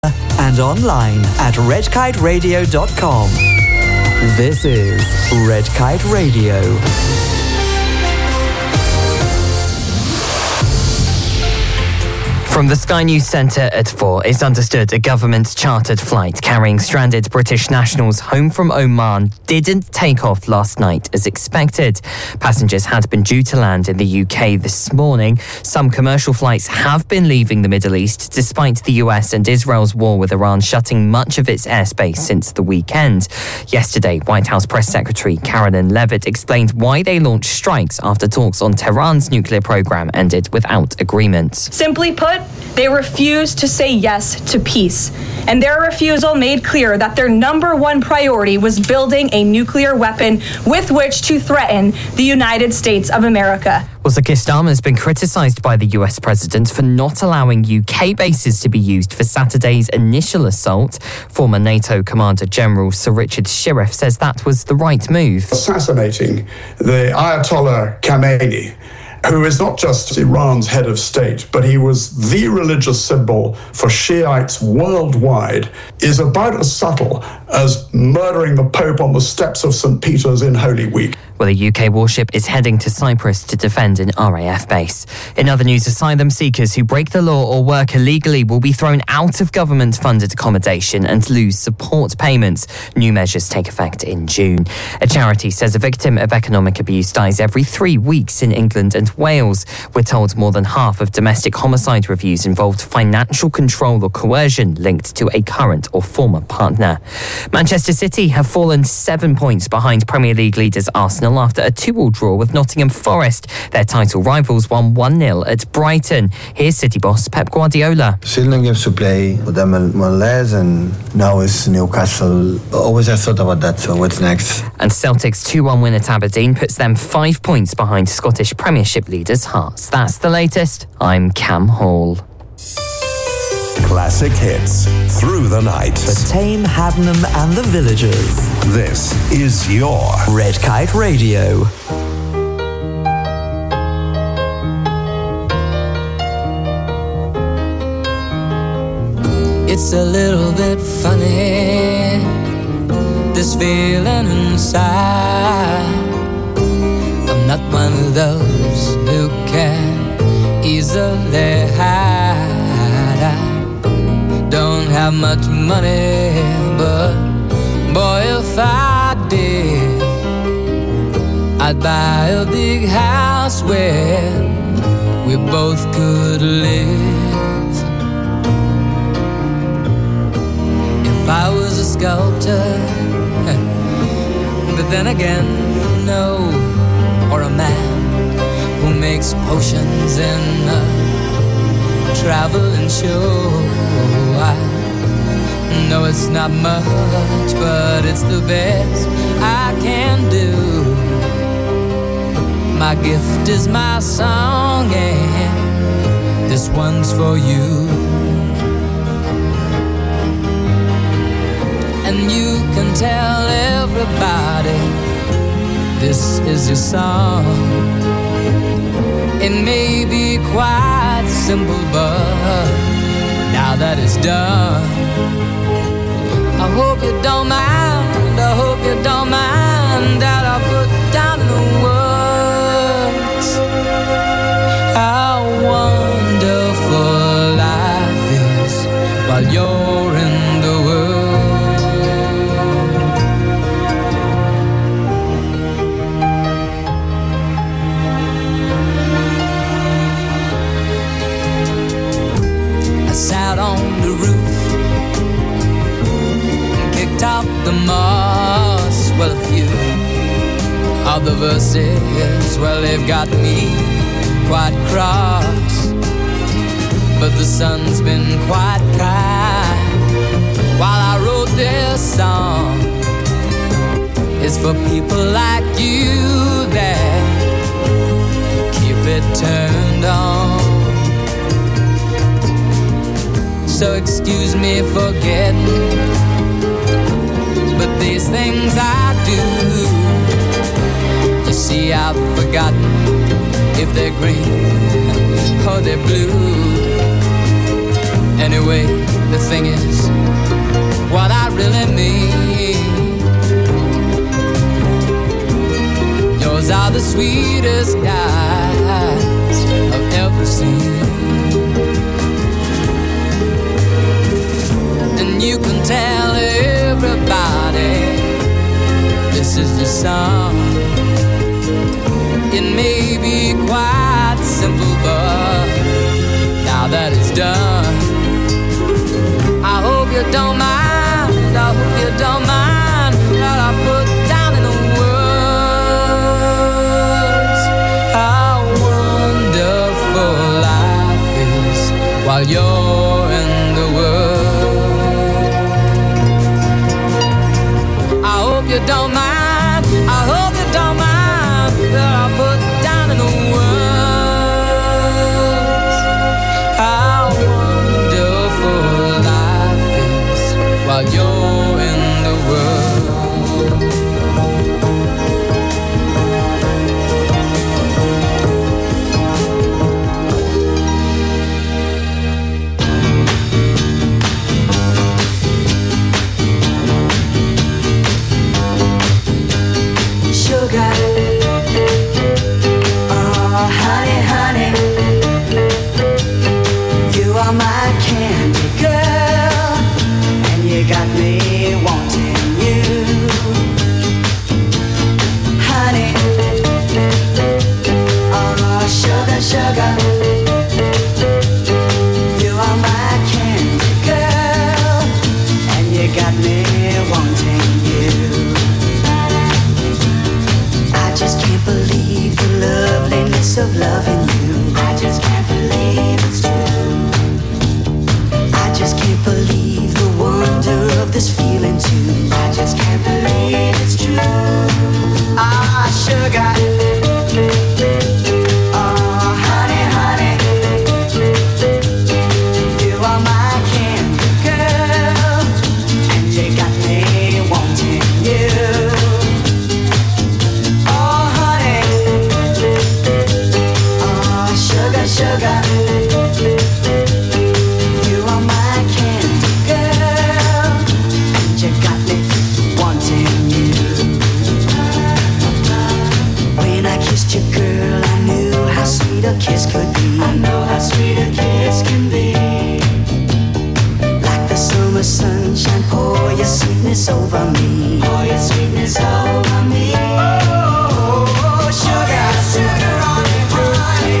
and online at redkiteradio.com. This is Red Kite Radio. From the Sky News Centre at 4, it's understood a government-chartered flight carrying stranded British nationals home from Oman didn't take off last night as expected. Passengers had been due to land in the UK this morning. Some commercial flights have been leaving the Middle East, despite the US and Israel's war with Iran shutting much of its airspace since the weekend. Yesterday, White House Press Secretary Carolyn Leavitt explained why they launched strikes after talks on Tehran's nuclear program ended without agreement. Simply put, they refuse to say yes to peace. And their refusal made clear that their number one priority was building a nuclear weapon with which to threaten the United States of America. Uzbekistan has been criticised by the US president for not allowing UK bases to be used for Saturday's initial assault. Former NATO Commander General Sir Richard Shirreff says that was the right move. Assassinating the Ayatollah Khamenei, who is not just Iran's head of state, but he was the religious symbol for Shiites worldwide, is about as subtle as murdering the Pope on the steps of St. Peter's in Holy Week. Well, a UK warship is heading to Cyprus to defend an RAF base. In other news, asylum seekers who break the law or work illegally will be thrown out of government-funded accommodation and lose support payments. New measures take effect in June. A charity says a victim of economic abuse dies every 3 weeks in England and Wales. We're told more than half of domestic homicide reviews involved financial control or coercion linked to a current or former partner. Manchester City have fallen 7 points behind Premier League leaders Arsenal after a 2-2 draw with Nottingham Forest. Their title rivals won 1-0 at Brighton. Here's City boss Pep Guardiola. Still no games to play with them less, and now it's Newcastle. Always I thought about that, so what's next? And Celtic's 2-1 win at Aberdeen puts them 5 points behind Scottish Premiership leaders Hearts. That's the latest. I'm Cam Hall. Classic hits through the night. For Tame, Haddenham and the Villagers. This is your Red Kite Radio. It's a little bit funny, this feeling inside. I'm not one of those who can easily hide. I don't have much money, but boy, if I did, I'd buy a big house where we both could live. If I was a sculptor, but then again, no, or a man who makes potions in a traveling show. I know it's not much, but it's the best I can do. My gift is my song, and this one's for you. And you can tell everybody this is your song. It may be quite simple, but now that it's done, I hope you don't mind, I hope you don't mind that I put down in the words how wonderful life is while you're in the world. Out on the roof and kicked out the moss. Well, a few of the verses, well, they've got me quite cross, but the sun's been quite kind while I wrote this song. It's for people like you that keep it turned on. So excuse me for getting, but these things I do, you see I've forgotten if they're green or they're blue. Anyway, The thing is, what I really mean. Yours are the sweetest eyes I've ever seen. And you can tell everybody this is the song. It may be quite simple, but now that it's done, I hope you don't mind, I hope you don't mind that I put down in the words how wonderful life is while you're in the world. I hope you don't mind, I hope you don't mind that I put down in the words how wonderful life is while you're in the world. Sugar, oh honey, honey, you are my candy girl, and you got me wanting you, honey, oh sugar, sugar, you are my candy girl, and you got me wanting you. I just can't believe the loveliness of loving you. I just can't believe it's true. I just can't believe the wonder of this feeling too. I just can't believe it's true. Ah, sugar. Oh, honey, honey. You are my candy girl, and you got me wanting you. Sugar, you are my candy girl, and you got me wanting you. When I kissed you, girl, I knew how sweet a kiss could be. I know how sweet a kiss can be. Like the summer sunshine, pour your sweetness over me. Pour your sweetness over me. Oh, sugar, sugar on me, honey.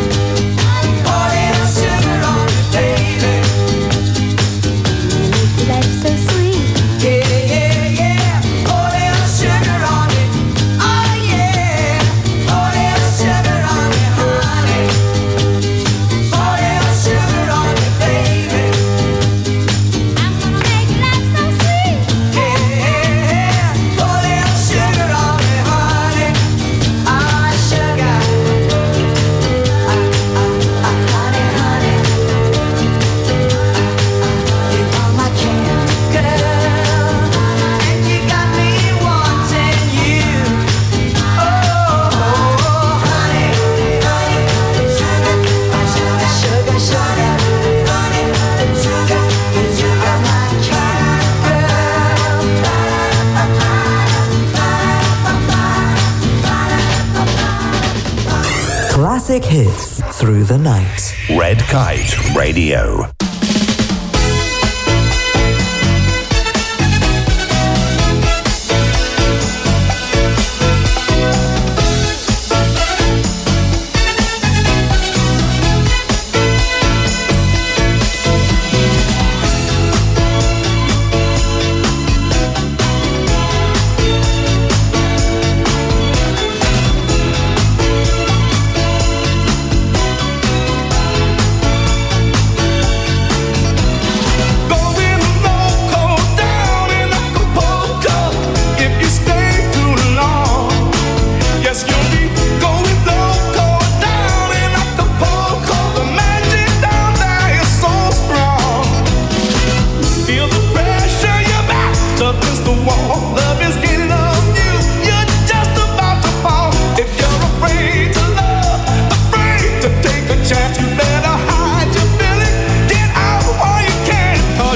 Life's so sweet. Yeah, yeah, yeah. Pour little sugar on it. Oh yeah. Pour little sugar on it, honey. Pour little sugar on it, baby. I'm gonna make life so sweet. Yeah, yeah, yeah. Pour little sugar on it, honey. Ah, sugar. Honey, honey. You are my candy girl, and you got me wanting you. Oh, honey, honey, sugar, sugar, sugar, sugar, honey, sugar, you are my candy girl. Classic hits through the night. Red Kite Radio. chance, you better hide your feeling. Get out while you can.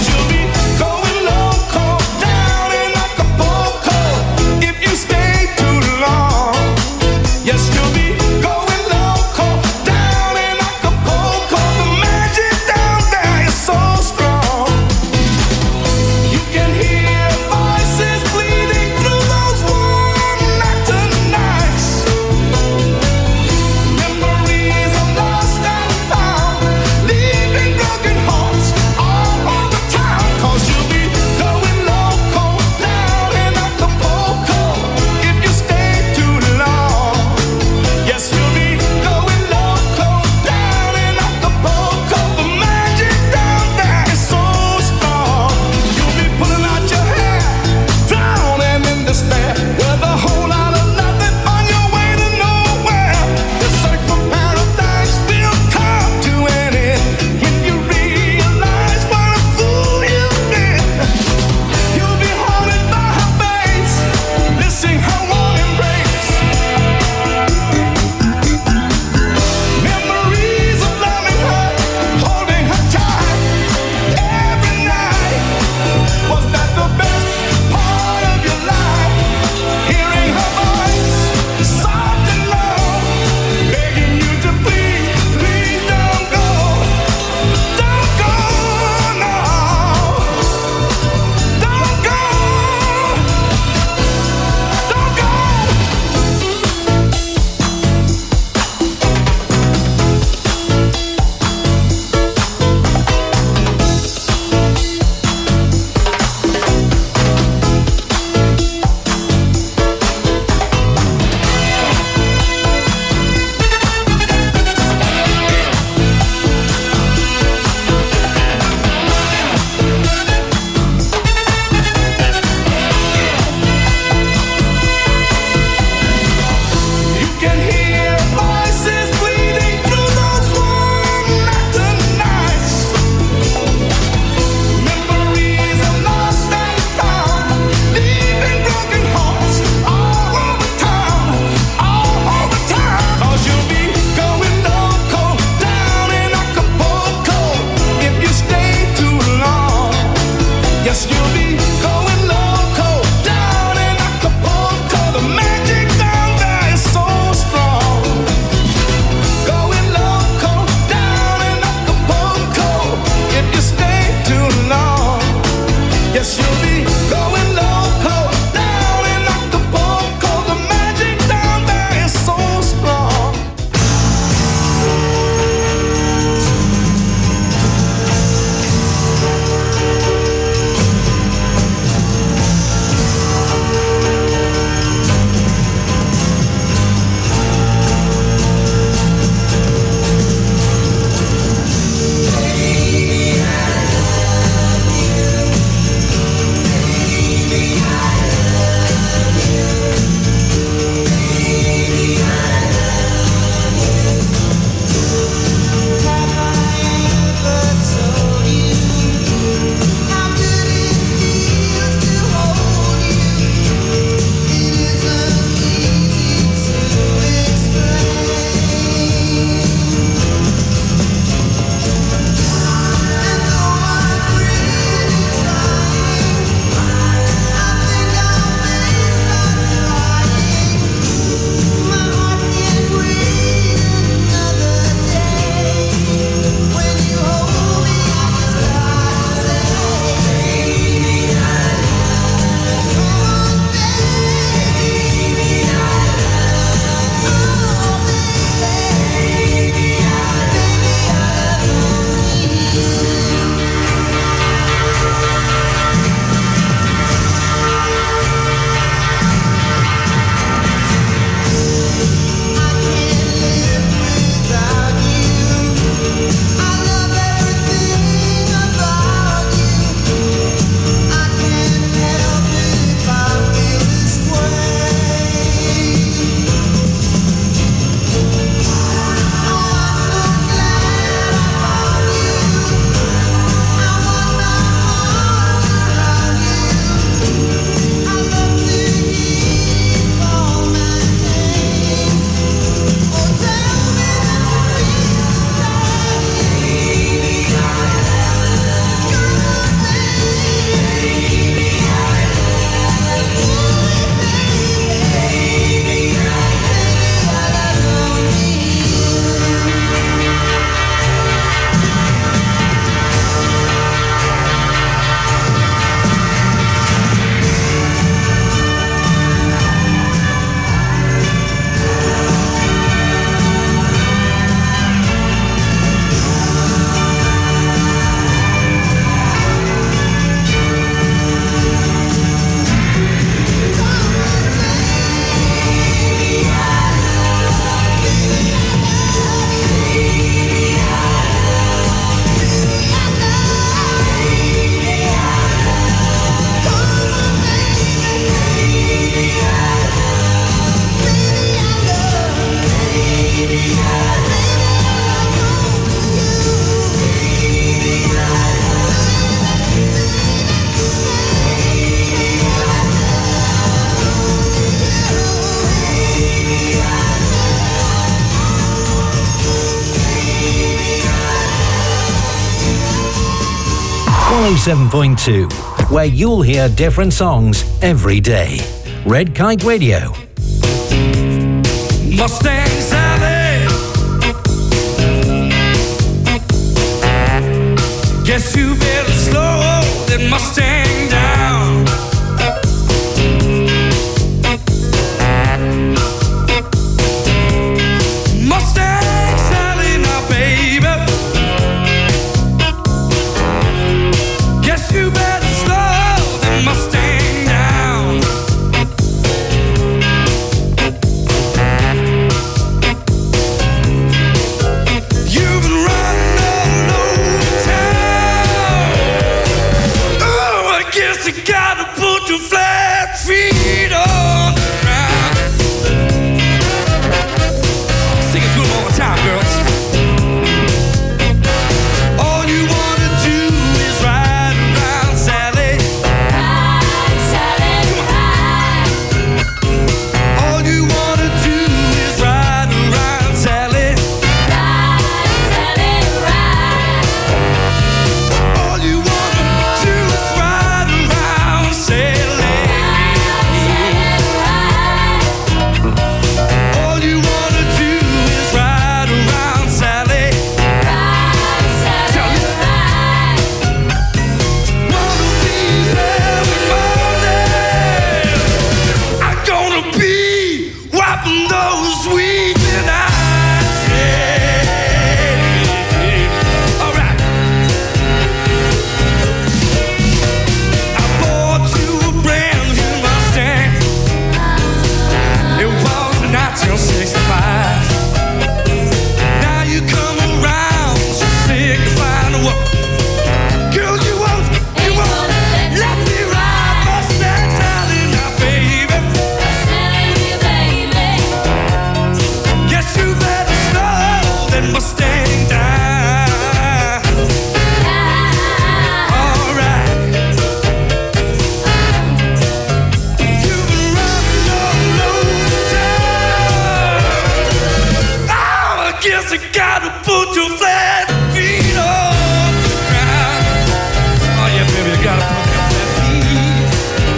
107.2, where you'll hear different songs every day. Red Kite Radio. Mustang Sally, guess you better slow that Mustang down. Mustang Sally, now baby, guess you better slow that Mustang down. You've been running all over town. Oh, I guess I gotta put your flat feet on the ground. Sing it to them all the time, girls. All you wanna do is ride around, Sally. Ride, Sally, ride. All you wanna do is ride around, Sally. Ride, Sally, ride. All you wanna do is ride around, Sally. Ride, Sally, ride. All you wanna do is ride around, Sally. Ride, Sally, ride. Wanna be there with morning. I'm gonna be wiping those weeping eyes. Yeah. All right. I bought you a brand new Mustang. It was 1965. Now you come around signifying what? Girl, you won't let me ride Mustang Sally now, baby. Guess you better slow that Mustang down. All right. You've been running all over town. Oh, I guess I gotta put your flat feet on the ground. Oh yeah, baby, I gotta put your flat feet.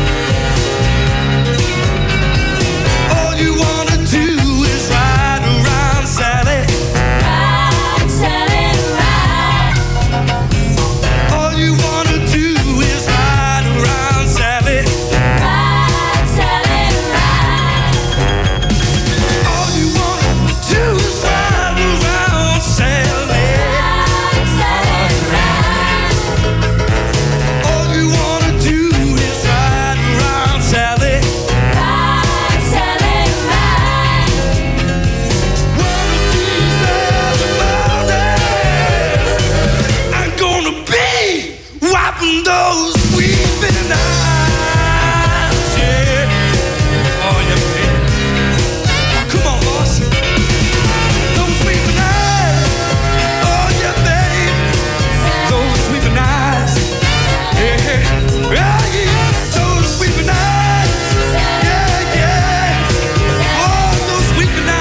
All you wanna do is ride around, Sally. Ride, Sally, ride. All you wanna do is ride around, Sally. Ride, Sally, ride. All you wanna do is ride around, Sally. Ride, Sally, ride. All you wanna do is ride around, Sally. Ride, Sally, ride. One of these other mornings, I'm gonna be wiping those weeping eyes. Yeah. Oh yeah, baby. Come on, boss. Those weeping eyes. Oh yeah, baby. Those weeping eyes. Yeah. Yeah, yeah. Those weeping eyes. Yeah, yeah. Oh, those weeping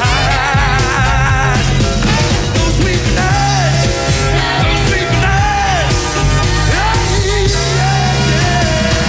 eyes. Those weeping eyes. Those weeping eyes. Yeah, yeah, yeah.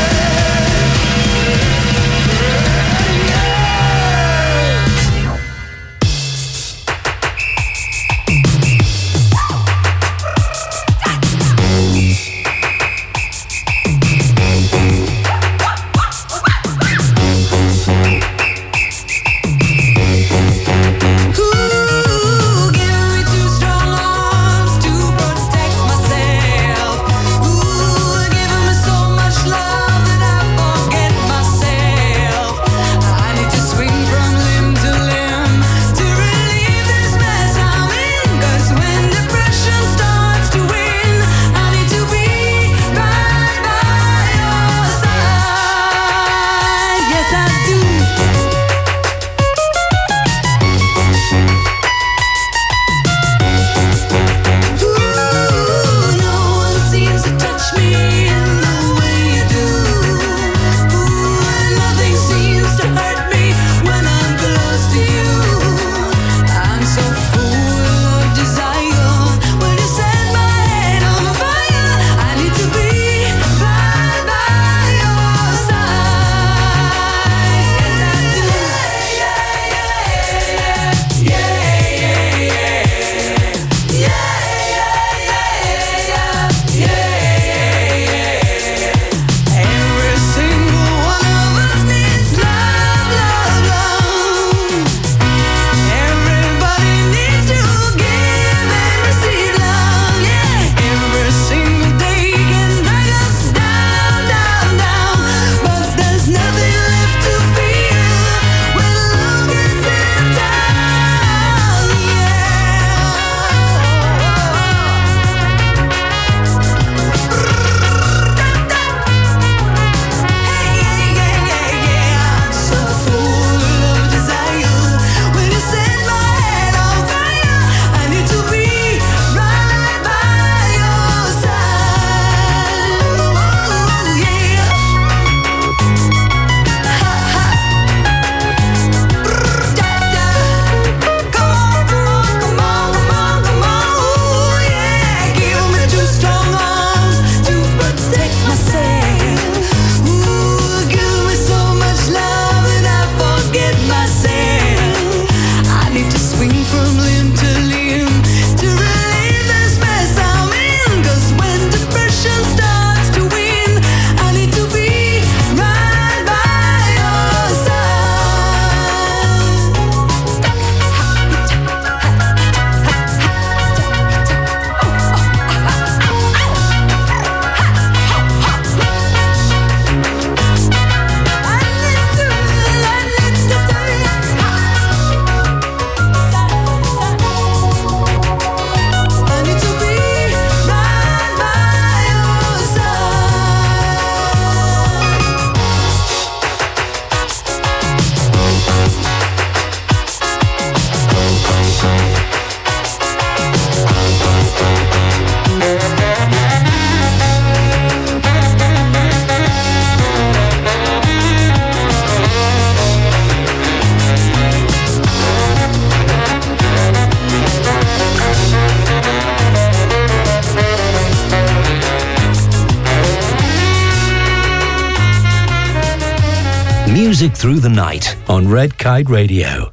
Music through the night on Red Kite Radio.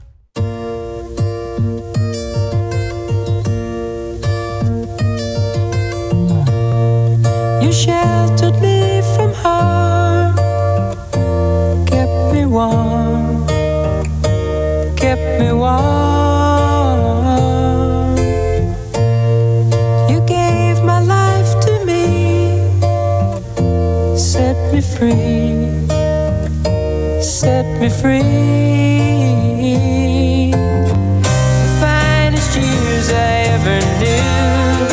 You sheltered me from harm, kept me warm, kept me warm. You gave my life to me, set me free, set me free. The finest years I ever knew,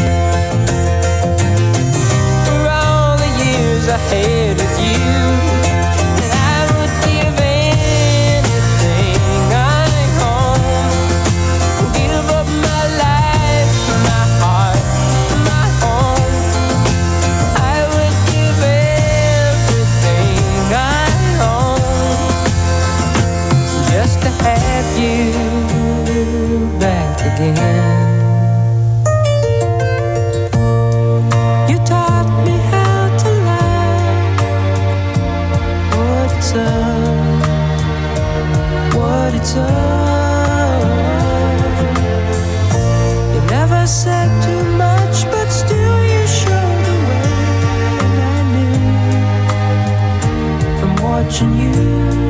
I had with you, and I would give anything I own, give up my life, my heart, my home. I would give everything I own just to have you back again. What it's all. You never said too much, but still you showed the way, and I knew from watching you.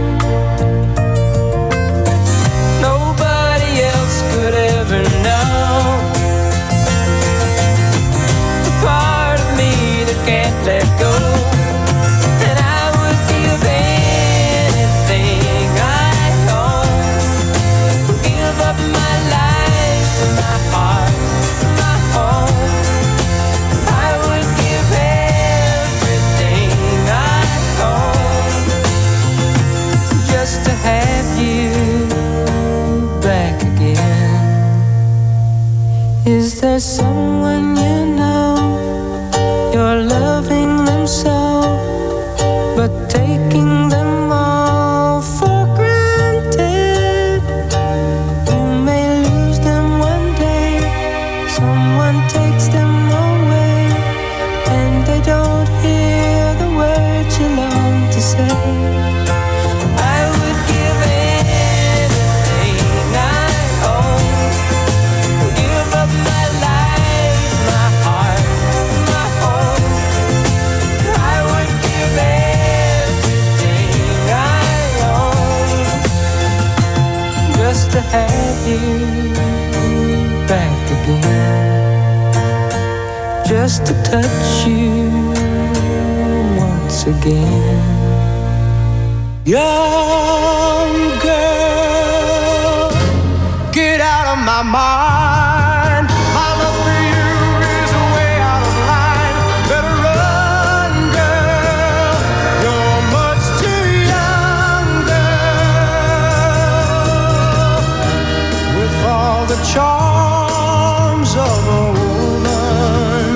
Nobody else could ever know the part of me that can't let go. Is there someone you know, you're loving them so, but taking them all for granted? You may lose them one day, someone takes them away, and they don't hear the words you long to say. To have you back again, just to touch you once again. Young girl, get out of my mind. My love for you is way out of line. Better run, girl, you're much too young, girl. With all the charms of a woman,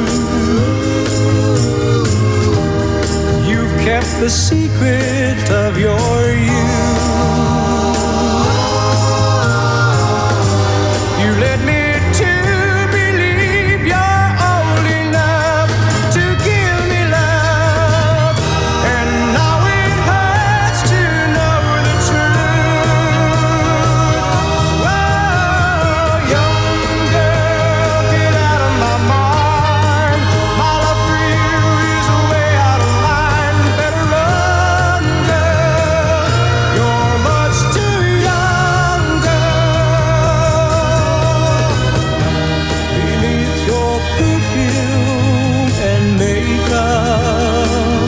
you've kept the secret of your youth. You led me to believe you're old enough to give me love, and now it hurts to know the truth. Whoa, young girl, get out of my mind. My love for you is way out of line. Better run, girl, you're much too young, girl. Beneath your perfume and makeup,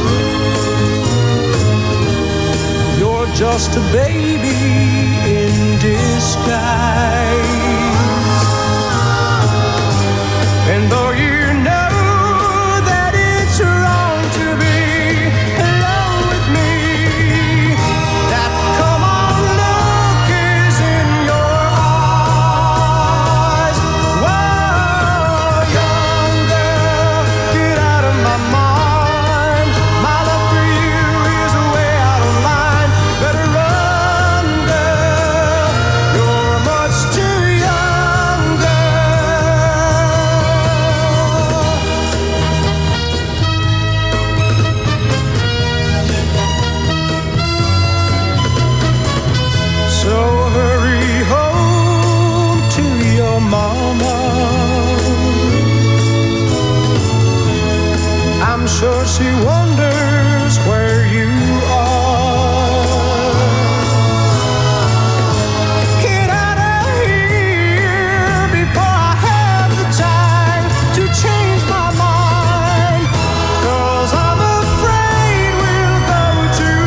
you're just a baby in disguise. And though you know that it's wrong to be alone with me, that come on look is in your eyes. Whoa, young girl, get out of my mind. My love for you is way out of line. Better run, girl, you're much so she wonders where you are. Get out of here before I have the time to change my mind, 'cause I'm afraid we'll go too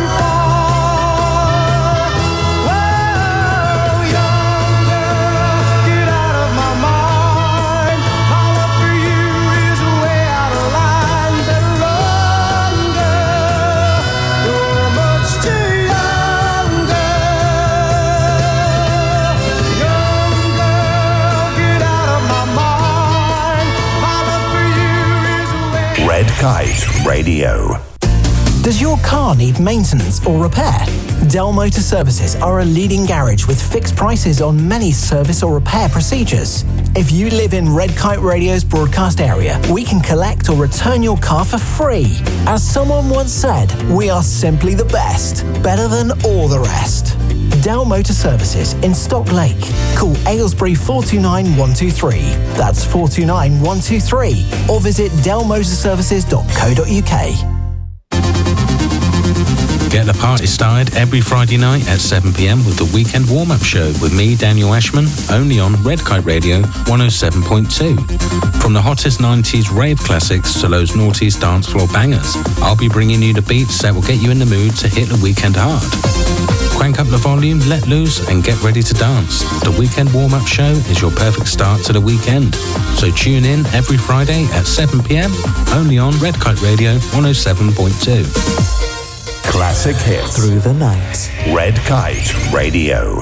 far. Whoa, young girl, get out of my mind. My love for you is way out of line. Better run, girl, you're much too young, girl. Young girl, get out of my mind. My love for you is way. Red Kite Radio. Does your car need maintenance or repair? Dell Motor Services are a leading garage with fixed prices on many service or repair procedures. If you live in Red Kite Radio's broadcast area, we can collect or return your car for free. As someone once said, we are simply the best, better than all the rest. Dell Motor Services in Stock Lake. Call Aylesbury 429 123. That's 429 123. Or visit dellmotorservices.co.uk. Get the party started every Friday night at 7 p.m. with the Weekend Warm-Up Show with me, Daniel Ashman, only on Red Kite Radio 107.2. From the hottest 90s rave classics to those noughties dance floor bangers, I'll be bringing you the beats that will get you in the mood to hit the weekend hard. Crank up the volume, let loose, and get ready to dance. The Weekend Warm-Up Show is your perfect start to the weekend. So tune in every Friday at 7 p.m. only on Red Kite Radio 107.2. Classic hits Through the night. Red Kite Radio.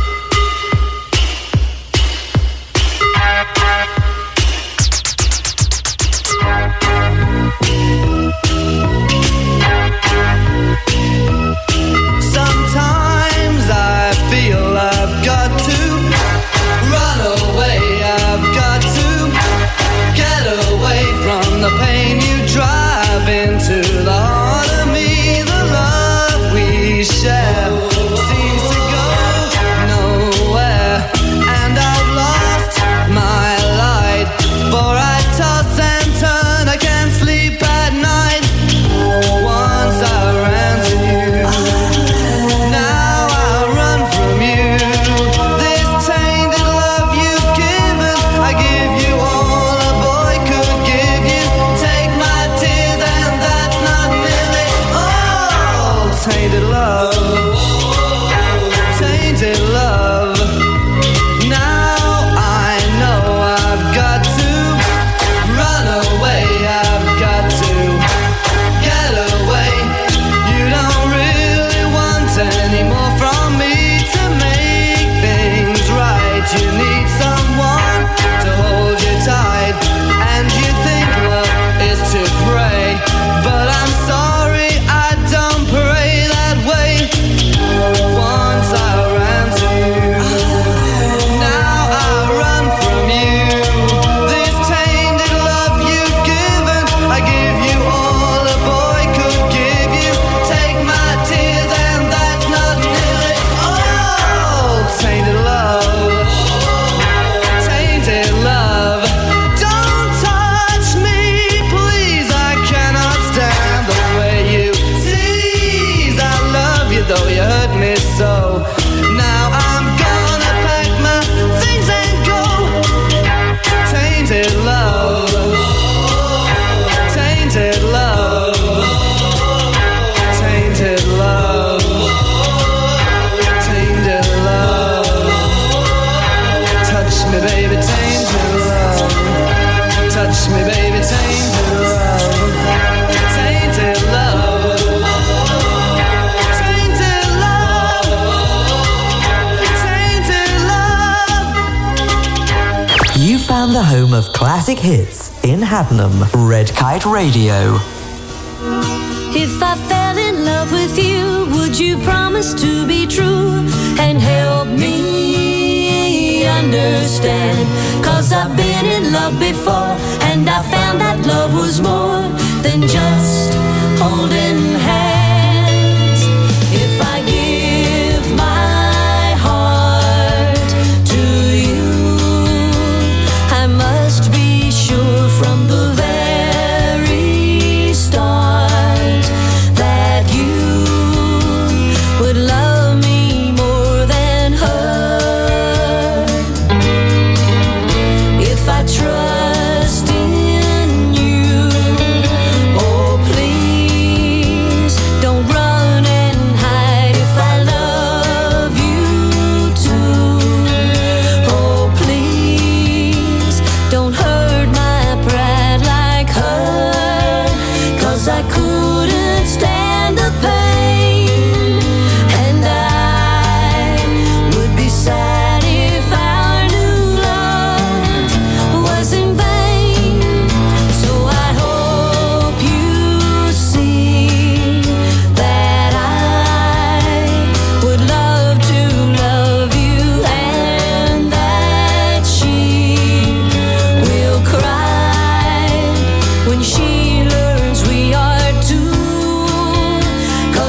Sometimes I feel I've got to run away. I've got to get away from the pain you drive into the heart of me. The love we share seems to go nowhere, and I've lost my light, for I toss and turn, I can't sleep at night. Once I ran to you, now I run from you. This tainted love you've given, I give you all a boy could give you. Take my tears and that's not nearly all. Tainted love, tainted love. Now I know I've got to run away. I've got to get away. You don't really want any more from me to make things right. You need someone to hold you tight, and you think love is to pray, but I'm sorry, I don't pray that way. Once I ran to you, now I run from you. This tainted love you've given, I give you all a boy could give you. Take my tears and that's not nearly all. Tainted love, tainted love. Don't touch me, please, I cannot stand the way you tease. I love you though you hurt me so. Now I'm gonna pack my things and go. Tainted love, tainted love, tainted love, tainted love. Touch me, baby, tainted love. Touch me, baby, tainted love. Tainted love. Tainted love. Tainted love. You found the home of classic hits in Haddenham. Red Kite Radio. If I fell in love with you, would you promise to be true and help me understand? 'Cause I've been in love before, and I found that love was more than just holding hands. If I give my heart to you, I must be sure from the very start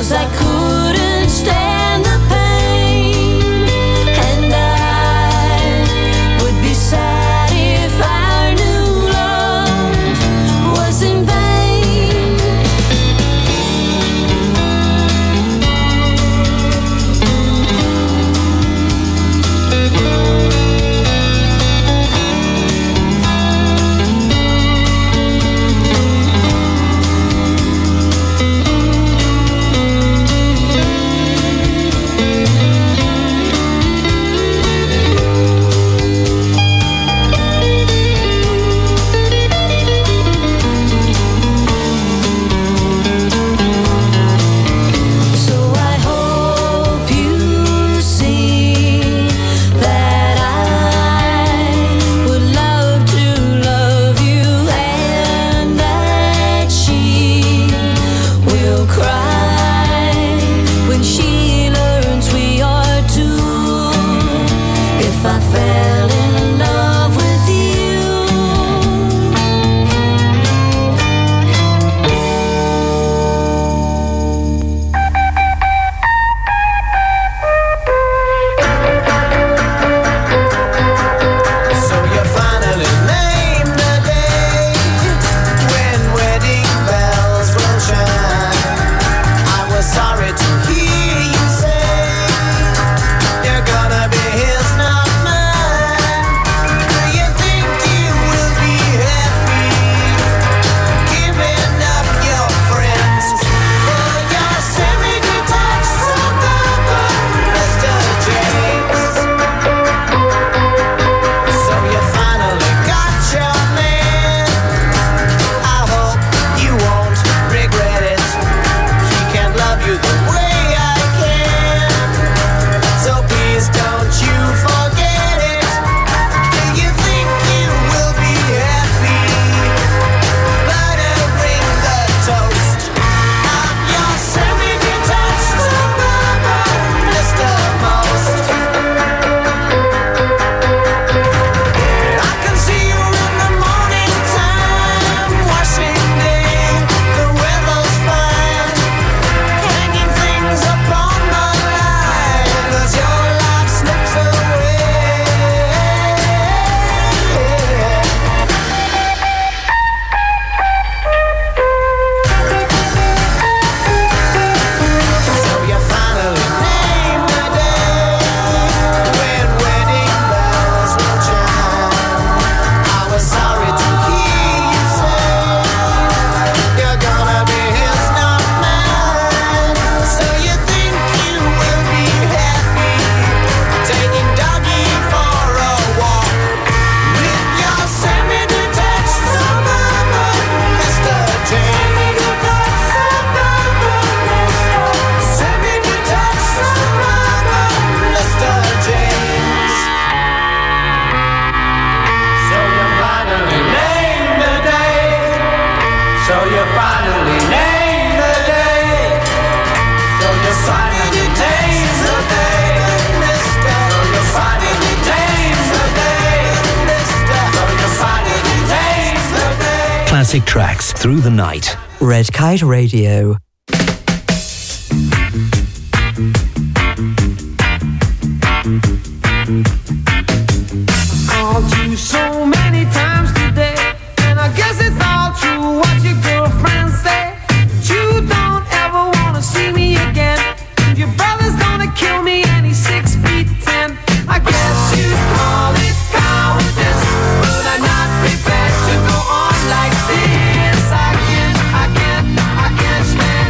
'cause I couldn't stand the pain, and I would be sad if our new love was in vain. Classic tracks through the night. Red Kite Radio. Called you so many times today, and I guess it's all true what your girlfriends say. But you don't ever wanna see me again. And your brother's gonna kill me, and he's 6'10". I guess you call it cowardice, but I'm not prepared to go on like this. I can't stand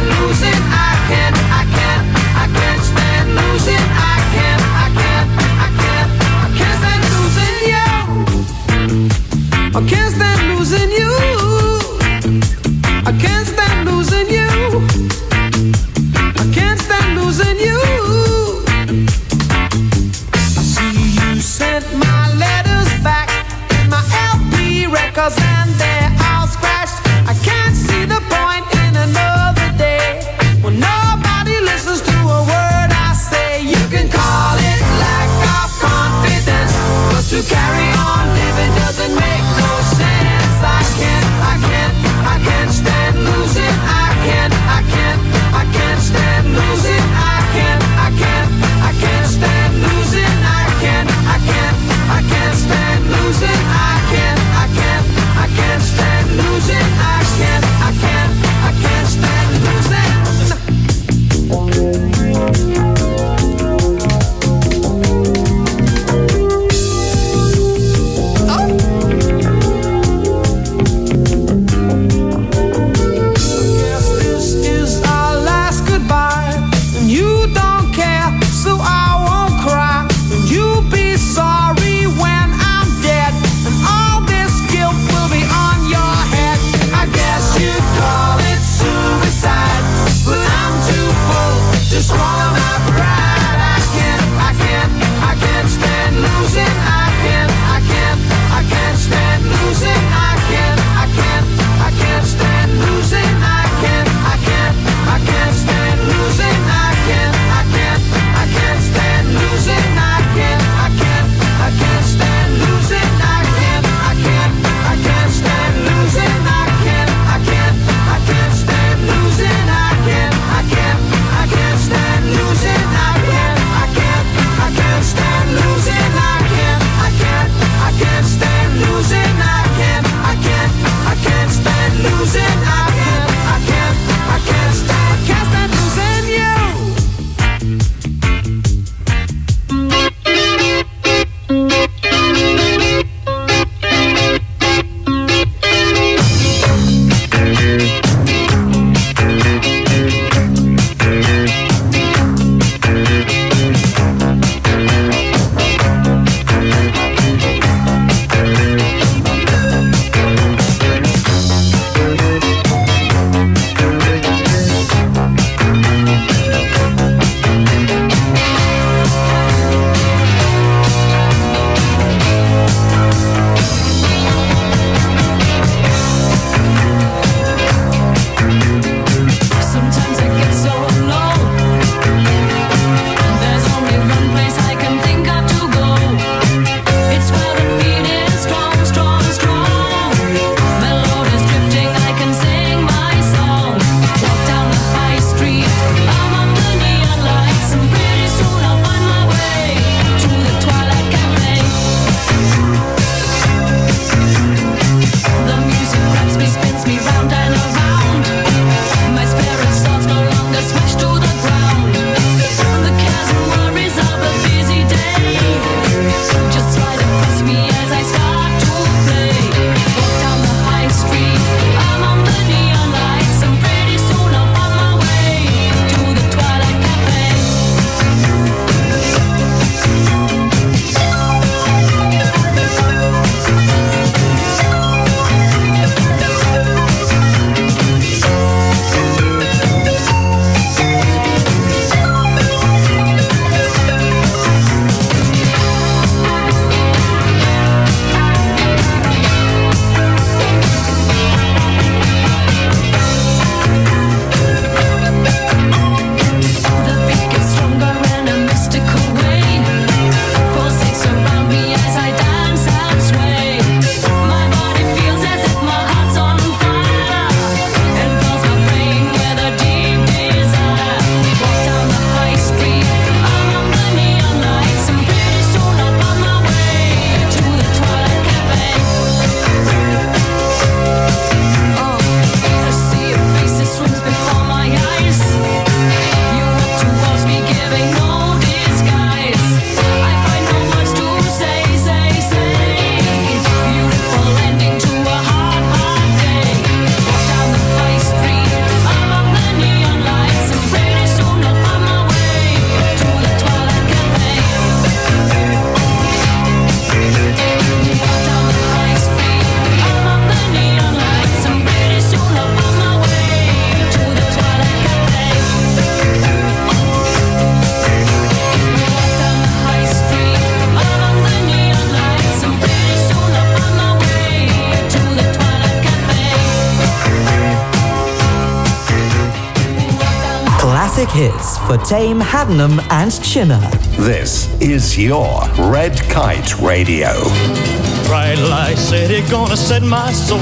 classic hits for Tame, Haddenham and Chinner. This is your Red Kite Radio. Bright light city, gonna set my soul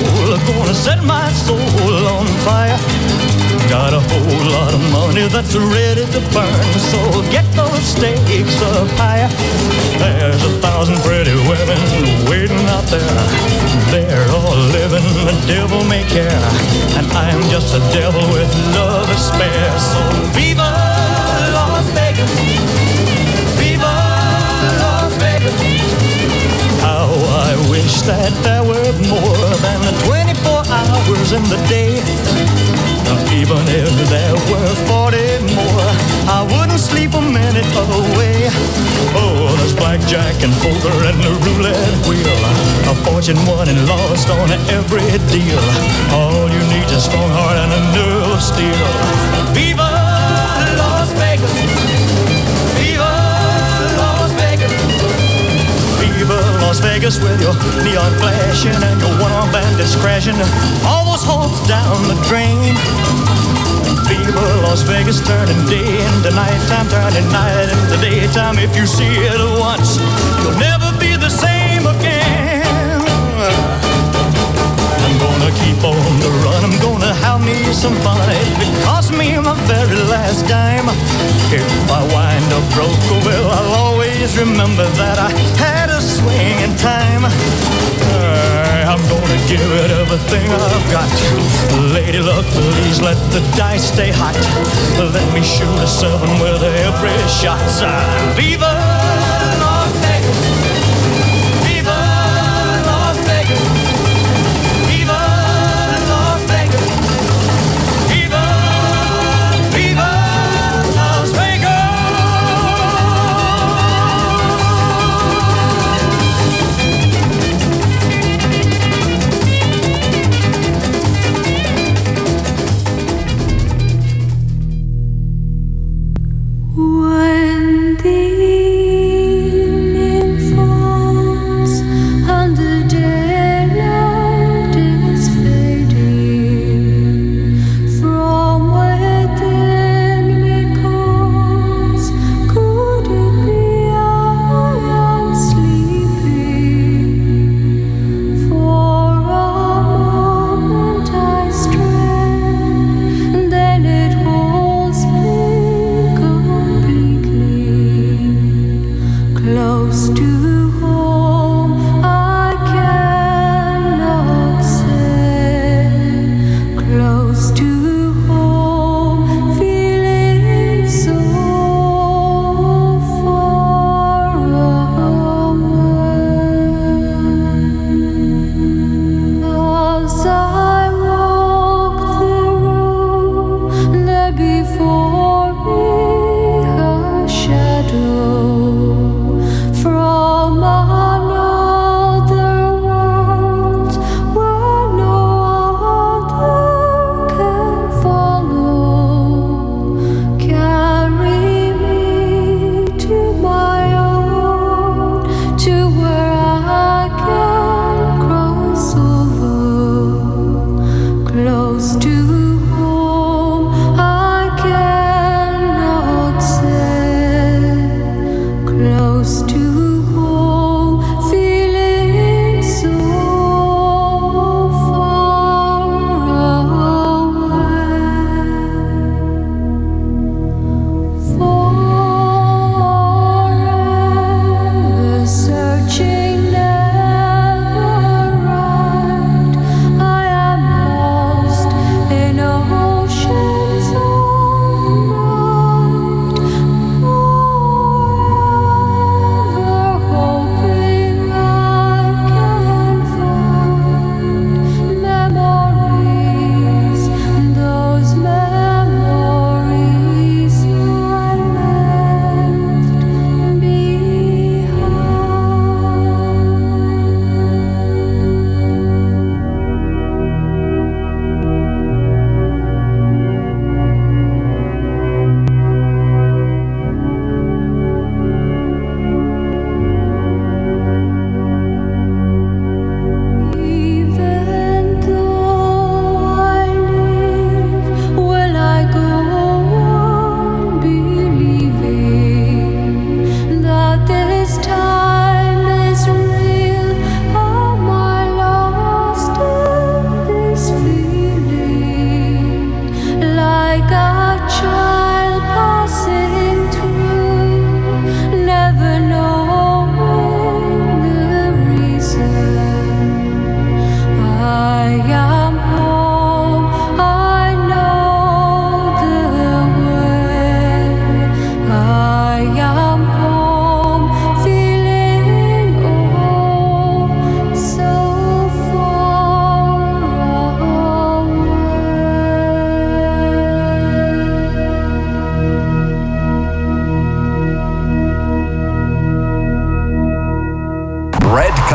on fire. Got a whole lot of money that's ready to burn, so get those stakes up higher. There's 1,000 pretty women waiting out there. They're all living the devil may care, and I'm just a devil with love to spare. So viva Las Vegas, viva Las Vegas. How I wish that there were more than 24 hours in the day. Even if there were 40 more, I wouldn't sleep a minute away. Oh, there's blackjack and poker and the roulette wheel, a fortune won and lost on every deal. All you need is a strong heart and a nerve of steel. Viva Las Vegas, viva Las Vegas, viva Las Vegas with your neon flashing and your one-armed bandits crashing. All those hopes down the drain. Viva Las Vegas, turning day into nighttime, turning night into daytime. If you see it once, you'll never be the same again. I'm gonna keep on the run, I'm gonna have me some fun. It cost me my very last dime. If I wind up broke, well, I'll always remember that I had a swing in time. I'm gonna give it everything I've got. Lady luck, please let the dice stay hot. Let me shoot a 7 with every shot. Viva Las Vegas, viva Las Vegas, viva Las Vegas, viva, viva Las Vegas. When the evening falls and the daylight is fading, from within me calls, could it be I am sleeping? For a moment I stray, and then it holds me completely.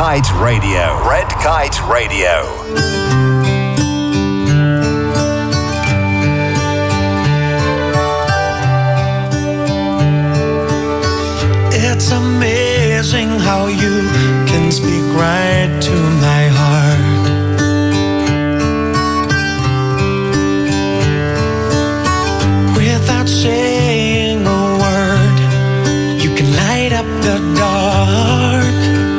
Kite Radio. Red Kite Radio. It's amazing how you can speak right to my heart. Without saying a word, you can light up the dark.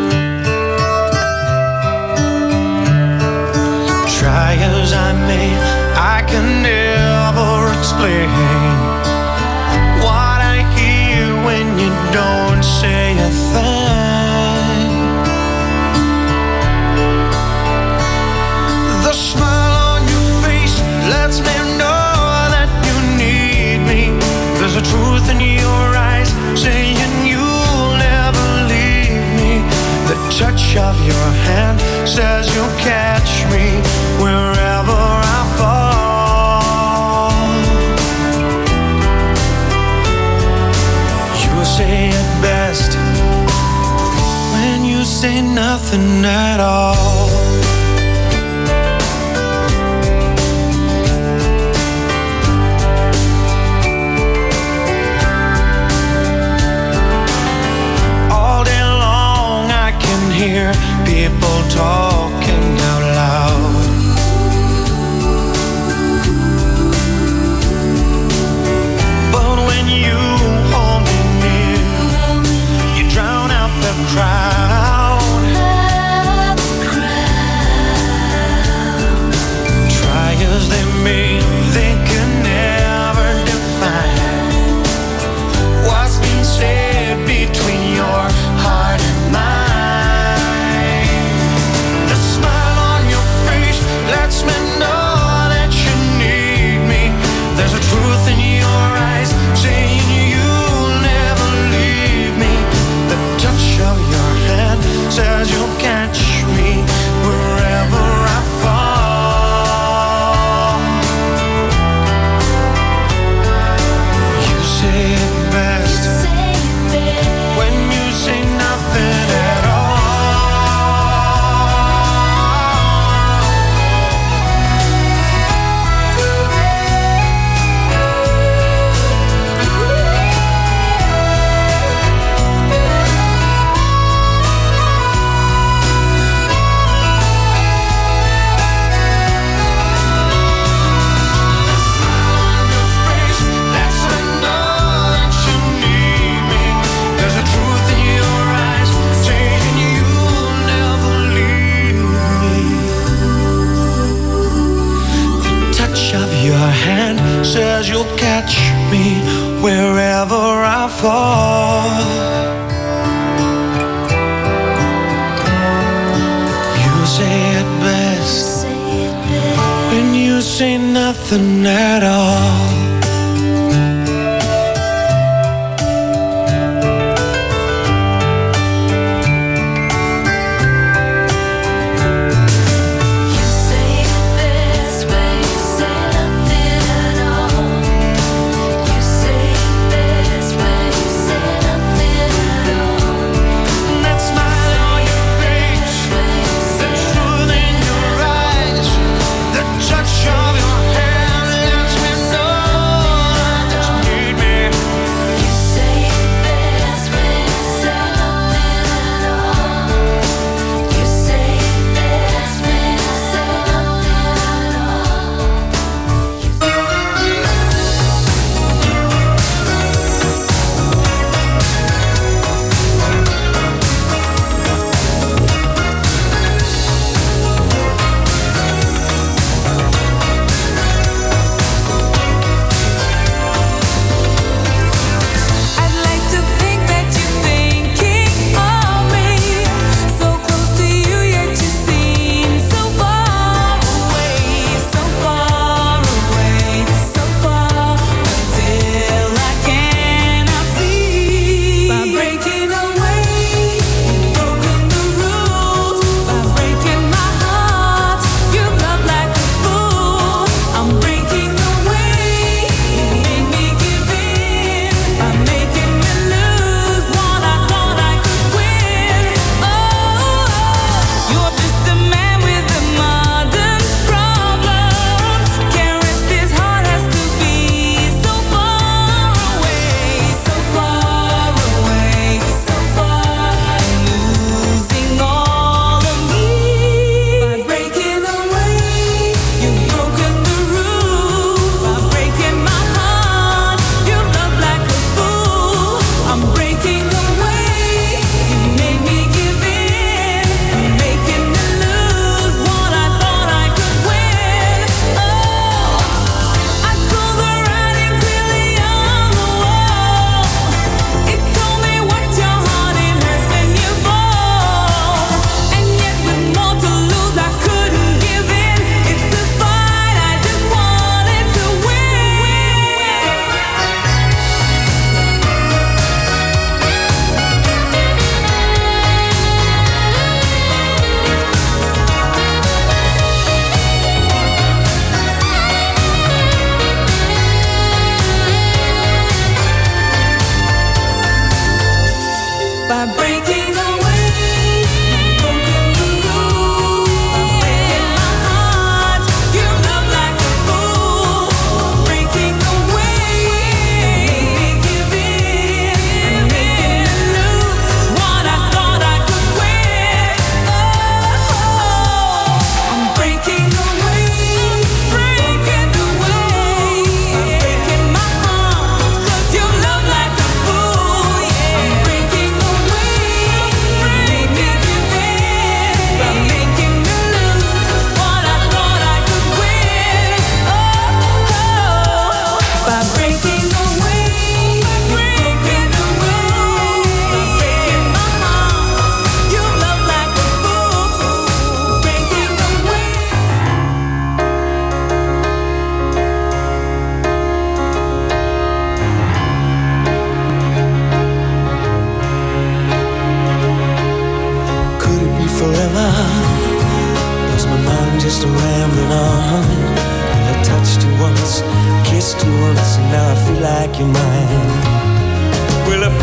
Try as I may, I can never explain what I hear when you don't say a thing. The smile on your face lets me know that you need me. There's a truth in your eyes saying you'll never leave me. The touch of your hand says you'll catch me wherever I fall. You say it best when you say nothing at all. All day long I can hear people talking out loud. But when you hold me near, you drown out the crowd. Try as they may, they can never define what's been said between your heart and mine. The smile on your face lets me know that you need me. There's a truth in your eyes saying you'll never leave me. The touch of your hand says you'll catch me wherever I fall. You say it best when you say nothing at all. There's a truth in your eyes saying you'll never leave me. The touch of your hand says you'll catch me wherever I fall. You say it best when you say nothing at all. That smile on your face, the truth in your eyes, the touch of your hand lets me know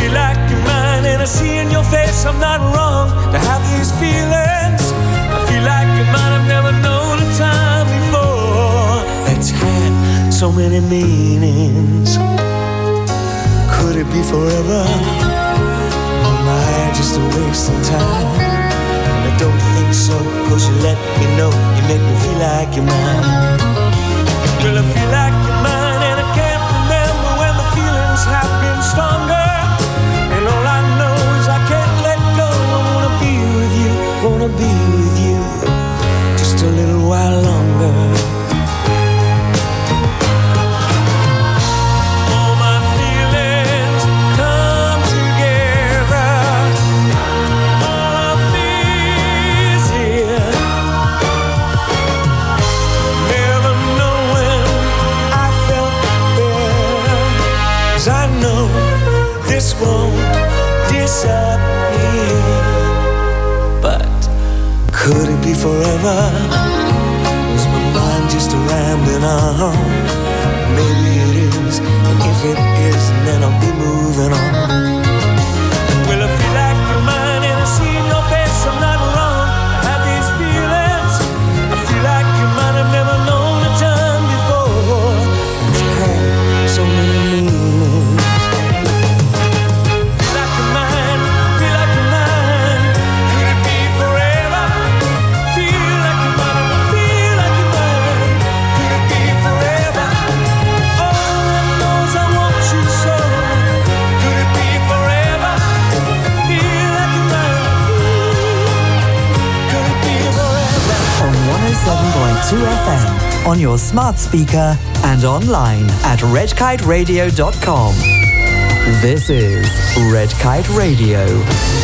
feel like you're mine, and I see in your face I'm not wrong to have these feelings. I feel like you're mine, I've never known a time before that's had so many meanings. Could it be forever? Or am I just a waste of time? I don't think so, 'cause you let me know, you make me feel like you're mine. Well, I feel like you're mine, and I can't remember when the feelings have been stronger. And all I know is I can't let go. I wanna be with you, wanna be with you just a little while longer. All my feelings come together. All of these here. Never knowing I felt better. 'Cause I know this won't disappear. But could it be forever? Is my mind just rambling on? Maybe it is, and if it isn't, then I'll be moving on. Well, I feel like you're mine, and I see in your face I'm not wrong. I have these feelings. I feel like you're mine, I've never known a time before. It's had so many meanings. Feel like you're mine, feel like you're mine. Could it be forever? Feel like you're mine, feel like you're mine. Could it be forever? All I know is I want you so. Could it be forever? Feel like you're mine. Could it be forever? On 107.2 FM, on your smart speaker and online at redkiteradio.com. This is Red Kite Radio.